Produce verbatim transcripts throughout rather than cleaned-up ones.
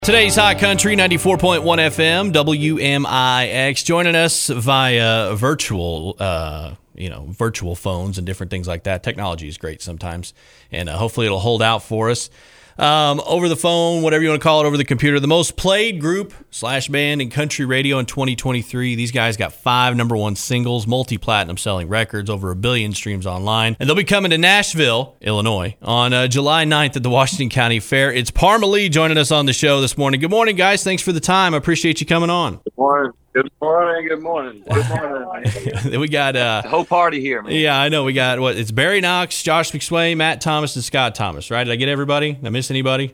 Today's Hot Country, ninety-four point one F M, W M I X, joining us via virtual, uh, you know, virtual phones and different things like that. Technology is great sometimes, and uh, hopefully it'll hold out for us. Um, over the phone, whatever you want to call it, over the computer, the most played group slash band in country radio in twenty twenty-three. These guys got five number one singles, multi-platinum selling records, over a billion streams online. And they'll be coming to Nashville, Illinois, on uh, July ninth at the Washington County Fair. It's Parma Lee joining us on the show this morning. Good morning, guys. Thanks for the time. I appreciate you coming on. Good morning. Good morning. Good morning. Good morning. we got uh, the whole party here, man. Yeah, I know. We got what? It's Barry Knox, Josh McSwain, Matt Thomas, and Scott Thomas. Right? Did I get everybody? Did I miss anybody?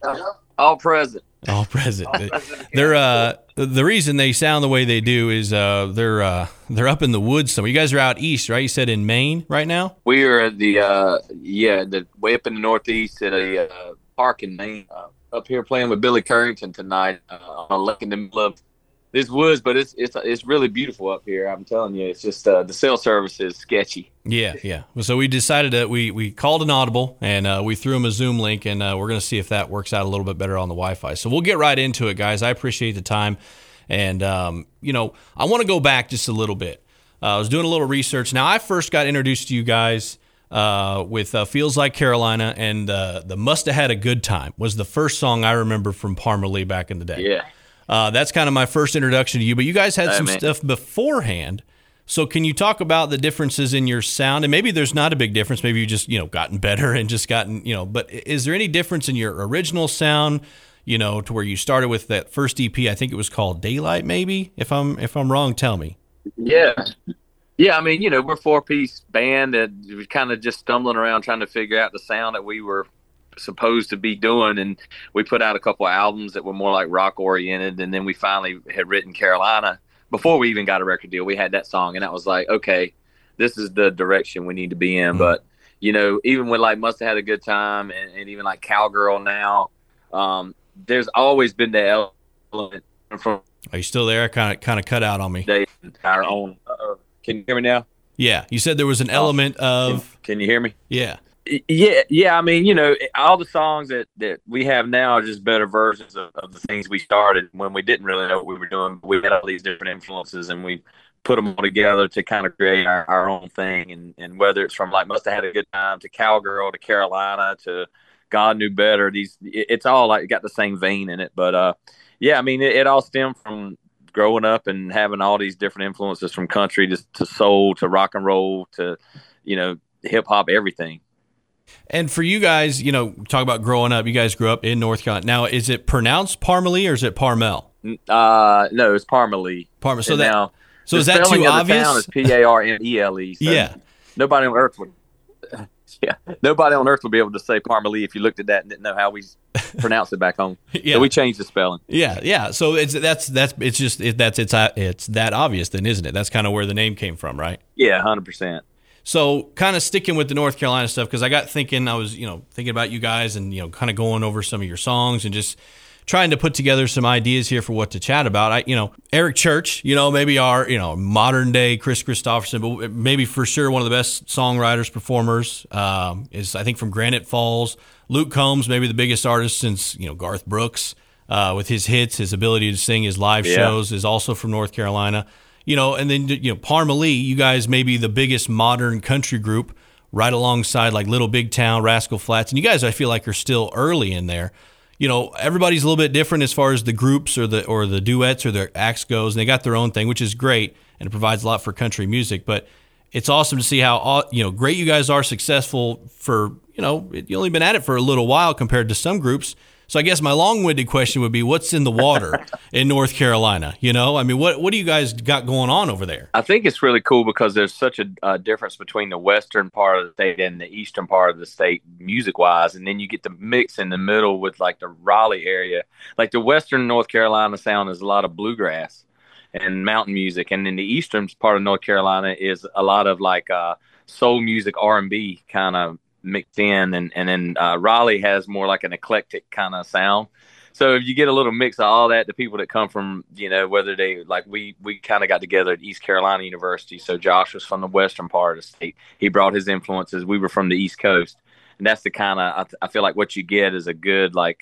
All present. All present. All present. They're uh, the reason they sound the way they do is uh, they're uh, they're up in the woods somewhere. You guys are out east, right? You said in Maine right now. We are at the uh, yeah, the way up in the northeast at a uh, park in Maine. Uh, up here playing with Billy Currington tonight uh, on a lake in the middle of this woods, but it's it's it's really beautiful up here. I'm telling you, it's just uh, the cell service is sketchy. Yeah, yeah. So we decided that we we called an audible and uh, we threw them a Zoom link, and uh, we're going to see if that works out a little bit better on the Wi-Fi. So we'll get right into it, guys. I appreciate the time, and um, you know, I want to go back just a little bit. Uh, I was doing a little research. Now, I first got introduced to you guys uh, with uh, "Feels Like Carolina," and uh, the "Must Have Had a Good Time" was the first song I remember from Parma Lee back in the day. Yeah. Uh, that's kind of my first introduction to you, but you guys had hey, some man. stuff beforehand. So can you talk about the differences in your sound? And maybe there's not a big difference. Maybe you just, you know, gotten better and just gotten, you know, but is there any difference in your original sound, you know, to where you started with that first E P? I think it was called Daylight, maybe. If I'm if I'm wrong, tell me. Yeah. Yeah, I mean, you know, we're a four-piece band that was kind of just stumbling around trying to figure out the sound that we were supposed to be doing, and we put out a couple of albums that were more like rock oriented, and then we finally had written Carolina before we even got a record deal. We had that song, and that was like, okay, this is the direction we need to be in. Mm-hmm. But you know, even with like Must Have Had a Good Time, and, and even like Cowgirl now, um there's always been the element from are you still there? Kind of kind of cut out on me. Our own uh, can you hear me now? Yeah, you said there was an element of can, can you hear me? Yeah. Yeah, yeah. I mean, you know, all the songs that, that we have now are just better versions of, of the things we started when we didn't really know what we were doing. We had all these different influences, and we put them all together to kind of create our, our own thing. And, and whether it's from like Must Have Had a Good Time to Cowgirl to Carolina to God Knew Better, these it's all like got the same vein in it. But uh, yeah, I mean, it, it all stemmed from growing up and having all these different influences from country to, to soul to rock and roll to, you know, hip hop, everything. And for you guys, you know, talk about growing up. You guys grew up in North Carolina. Now, is it pronounced Parma Lee or is it Parmel? Uh, no, it's Parma Lee. Parma. So and that. Now, so is that too obvious? The town is P A R M E L E. So yeah. Nobody on earth would. Yeah. Nobody on earth would be able to say Parma Lee if you looked at that and didn't know how we pronounce it back home. Yeah. So we changed the spelling. Yeah, yeah. So it's that's that's it's just it, that's it's it's that obvious then, isn't it? That's kind of where the name came from, right? Yeah, one hundred percent. So kind of sticking with the North Carolina stuff, because I got thinking, I was, you know, thinking about you guys and, you know, kind of going over some of your songs and just trying to put together some ideas here for what to chat about. I, you know, Eric Church, you know, maybe our, you know, modern day Chris Christopherson, but maybe for sure one of the best songwriters, performers um, is, I think, from Granite Falls. Luke Combs, maybe the biggest artist since, you know, Garth Brooks uh, with his hits, his ability to sing, his live yeah. shows is also from North Carolina. You know, and then, you know, Parma Lee, you guys may be the biggest modern country group right alongside like Little Big Town, Rascal Flatts. And you guys, I feel like, are still early in there. You know, everybody's a little bit different as far as the groups or the or the duets or their acts goes. And they got their own thing, which is great. And it provides a lot for country music. But it's awesome to see how, you know, great you guys are, successful for, you know, you've only been at it for a little while compared to some groups. So I guess my long-winded question would be, what's in the water in North Carolina? You know, I mean, what what do you guys got going on over there? I think it's really cool because there's such a uh, difference between the western part of the state and the eastern part of the state music-wise, and then you get the mix in the middle with like the Raleigh area. Like the western North Carolina sound is a lot of bluegrass and mountain music, and then the eastern part of North Carolina is a lot of like uh, soul music, R and B kind of mixed in, and and then uh, Raleigh has more like an eclectic kind of sound. So if you get a little mix of all that, the people that come from, you know, whether they like we we kind of got together at East Carolina University. So Josh was from the western part of the state. He brought his influences. We were from the East Coast, and that's the kind of I, I feel like what you get is a good like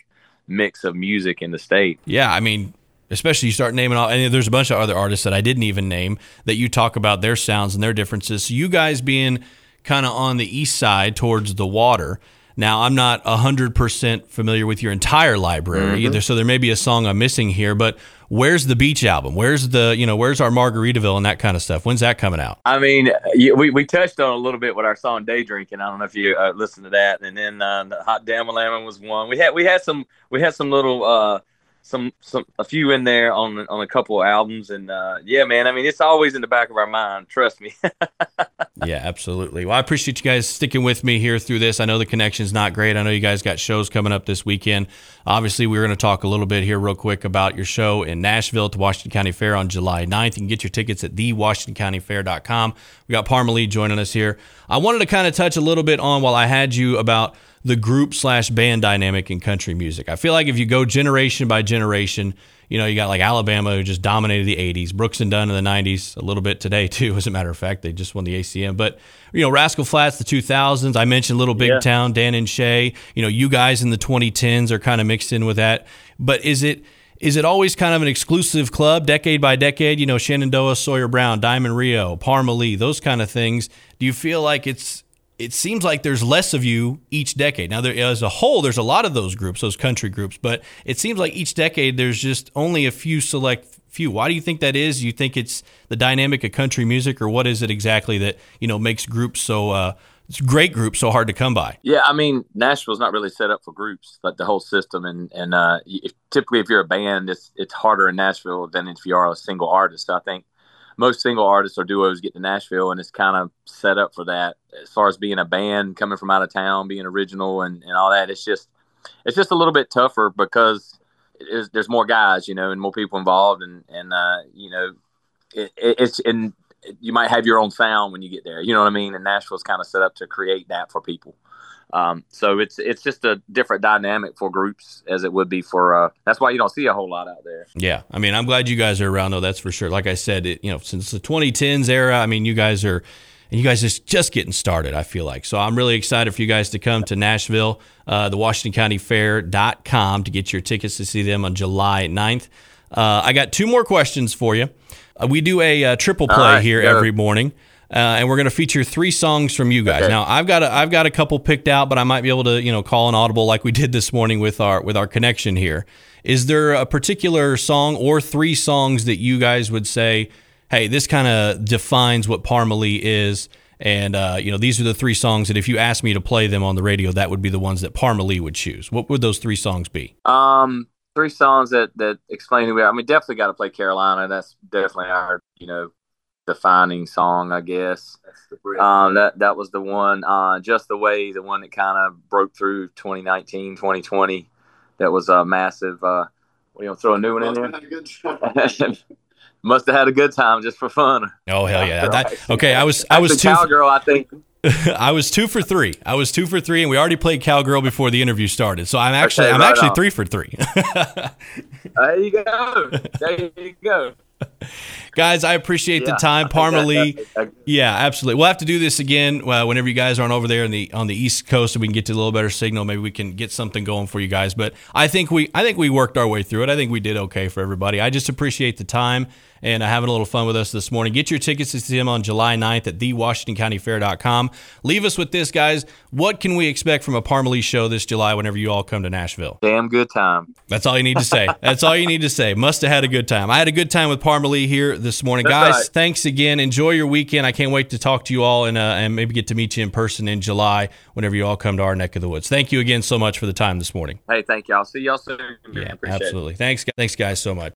mix of music in the state. Yeah, I mean, especially you start naming all, and there's a bunch of other artists that I didn't even name that you talk about their sounds and their differences. So you guys being kind of on the east side towards the water. Now, I'm not one hundred percent familiar with your entire library mm-hmm. either, so there may be a song I'm missing here, but where's the beach album? Where's the, you know, where's our Margaritaville and that kind of stuff? When's that coming out? I mean, we, we touched on a little bit with our song Day Drinking. I don't know if you uh, listened to that. And then uh, the Hot Damn Lemon was one. We had we had some we had some little uh, some some a few in there on on a couple of albums, and uh, yeah, man. I mean, it's always in the back of our mind. Trust me. Yeah, absolutely. Well, I appreciate you guys sticking with me here through this. I know the connection's not great. I know you guys got shows coming up this weekend. Obviously, we're going to talk a little bit here real quick about your show in Nashville at the Washington County Fair on July ninth. You can get your tickets at the washington county fair dot com. We got Parmalee joining us here. I wanted to kind of touch a little bit on, while I had you, about the group slash band dynamic in country music. I feel like if you go generation by generation, you know, you got like Alabama, who just dominated the eighties, Brooks and Dunn in the nineties, a little bit today too, as a matter of fact. They just won the A C M. But, you know, Rascal Flatts, the two thousands. I mentioned Little Big yeah. Town, Dan and Shay. You know, you guys in the twenty tens are kind of mixed in with that. But is it is it always kind of an exclusive club, decade by decade? You know, Shenandoah, Sawyer Brown, Diamond Rio, Parmalee, those kind of things. Do you feel like it's it seems like there's less of you each decade? Now, there, as a whole, there's a lot of those groups, those country groups, but it seems like each decade there's just only a few select few. Why do you think that is? Do you think it's the dynamic of country music, or what is it exactly that, you know, makes groups so uh, it's great groups so hard to come by? Yeah, I mean, Nashville's not really set up for groups, like the whole system, and and uh, if, typically if you're a band, it's it's harder in Nashville than if you are a single artist. I think most single artists or duos get to Nashville, and it's kind of set up for that. As far as being a band coming from out of town, being original and, and all that, it's just it's just a little bit tougher because it, there's more guys, you know, and more people involved, and and uh, you know, it, it, it's and you might have your own sound when you get there. You know what I mean? And Nashville's kind of set up to create that for people. Um, so it's it's just a different dynamic for groups as it would be for. Uh, that's why you don't see a whole lot out there. Yeah, I mean, I'm glad you guys are around, though. That's for sure. Like I said, it, you know, since the twenty tens era, I mean, you guys are, and you guys just just getting started, I feel like. So I'm really excited for you guys to come to Nashville, uh, the washington county fair dot com, to get your tickets to see them on July ninth. Uh, I got two more questions for you. Uh, we do a, a triple play right, here go. every morning. Uh, and we're going to feature three songs from you guys. Okay. Now, I've got a, I've got a couple picked out, but I might be able to, you know, call an audible like we did this morning with our with our connection here. Is there a particular song or three songs that you guys would say, hey, this kind of defines what Parmalee is, and uh, you know, these are the three songs that if you asked me to play them on the radio, that would be the ones that Parmalee would choose? What would those three songs be? Um, three songs that that explain who we are. I mean, definitely got to play Carolina. That's definitely our, you know, defining song, I guess. Um, that that was the one, uh, Just the Way, the one that kind of broke through twenty nineteen, twenty twenty. That was a massive. Uh, we gonna throw a new one in there? Must have had a good time just for fun. Oh hell yeah! That, okay, I was I was two Cowgirl, I think. I was two for three. I was two for three, and we already played Cowgirl before the interview started. So I'm actually okay, I'm right actually on. three for three. There you go. There you go. Guys, I appreciate yeah, the time. Parmalee, yeah, absolutely. We'll have to do this again uh, whenever you guys aren't over there in the on the East Coast, so we can get to a little better signal. Maybe we can get something going for you guys. But I think we I think we worked our way through it. I think we did okay for everybody. I just appreciate the time and uh, having a little fun with us this morning. Get your tickets to see him on July ninth at the washington county fair dot com. Leave us with this, guys. What can we expect from a Parmalee show this July whenever you all come to Nashville? Damn good time. That's all you need to say. That's all you need to say. Must have had a good time. I had a good time with Parmalee here this morning. That's guys, right. Thanks again. Enjoy your weekend. I can't wait to talk to you all and, uh, and maybe get to meet you in person in July whenever you all come to our neck of the woods. Thank you again so much for the time this morning. Hey, thank you. I'll see y'all soon. Yeah, Appreciate absolutely. It. Thanks, thanks, guys, so much.